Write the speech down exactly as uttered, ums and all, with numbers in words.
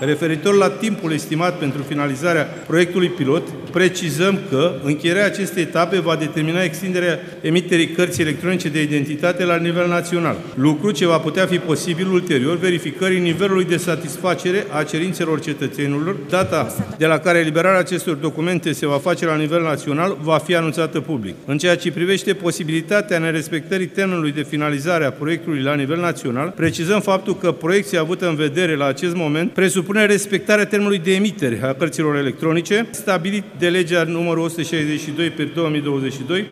Referitor la timpul estimat pentru finalizarea proiectului pilot, precizăm că încheierea acestei etape va determina extinderea emiterii cărții electronice de identitate la nivel național, lucru ce va putea fi posibil ulterior verificării nivelului de satisfacere a cerințelor cetățenilor. Data de la care eliberarea acestor documente se va face la nivel național va fi anunțată public. În ceea ce privește posibilitatea nerespectării termenului de finalizare a proiectului la nivel național, precizăm faptul că proiecția avută în vedere la acest moment presupune respectarea termenului de emitere a cărților electronice, stabilit de legea numărul o sută șaizeci și doi pe două mii douăzeci și doi,